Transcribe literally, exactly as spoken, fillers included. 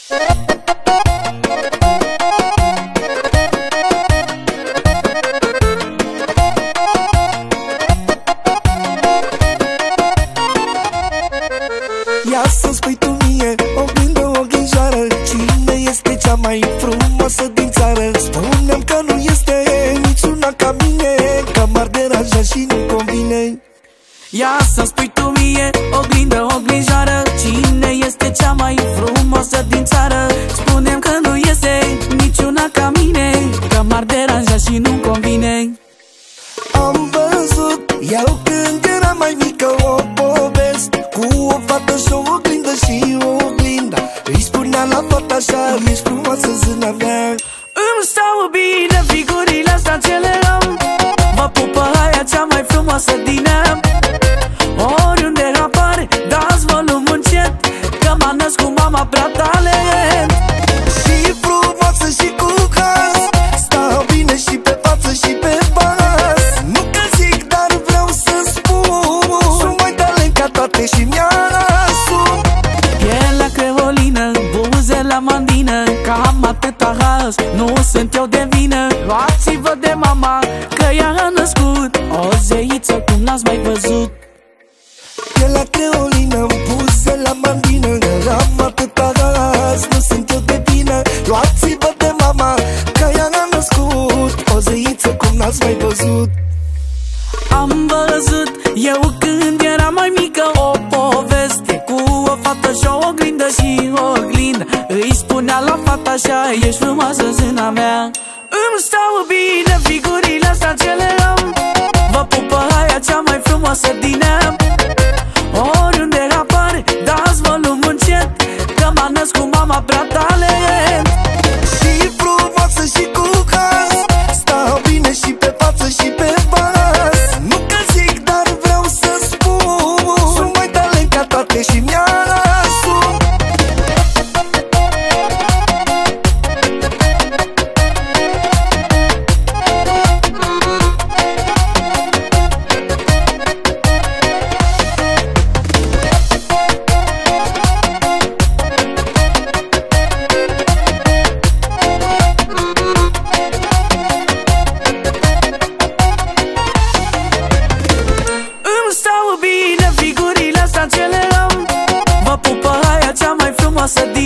Ia să-mi spui tu mie, oglindă, oglinjoară, cine este cea mai frumoasă din țară? Spune-mi că nu este niciuna ca mine, că m-ar deranja și nu convine. Ia să-mi spui tu mie, oglindă, oglinjoară, cine este cea mai frumoasă din țară? Spune-mi că nu este niciuna ca mine, că m-ar deranja și nu convine. Am văzut eu când era mai mică o poveste cu o fată și o oglindă și o oglinda îi spunea la fata așa: ești frumoasă, zâna mea. Îmi stau bine figurile astea ce le am, mă pupă aia cea mai frumoasă din ea. Oriunde apare, dați volum încet, că m-a născut mama prea talent. Și frumoasă și cu caz, stau bine și pe față și pe pas. Nu că zic, dar vreau să spun, sunt mai talent ca toate și mi-asum. Pielea creolină, buze la mandină, cam atâta haz, nu sunt eu de vină. Luați-vă de mama, că ea a născut o zeiță cum n-ați mai văzut. Pielea creolină, buze la mandină, am atâta haz, nu sunt eu de vină. Luați-vă de mama, că ea a născut o zeiță cum n-ați mai văzut. Am văzut eu când eram mai mică o poveste cu o fată și o oglindă și o oglindă îi spunea la fata așa: ești frumoasă, zâna mea. Îmi stau bine figurile astea ce le am, vă pupă aia cea mai frumoasă din ea. Oriunde apare, dați volum încet, că m-a născut mama prea talent. Și frumoasă și cu caz, stau bine și pe față și pe pas. Nu că zic, dar vreau să spun, sunt mai talent ca toate și mi-asum. Îmi stau bine figurile astea ce le am, vă pupă aia cea mai frumoasă din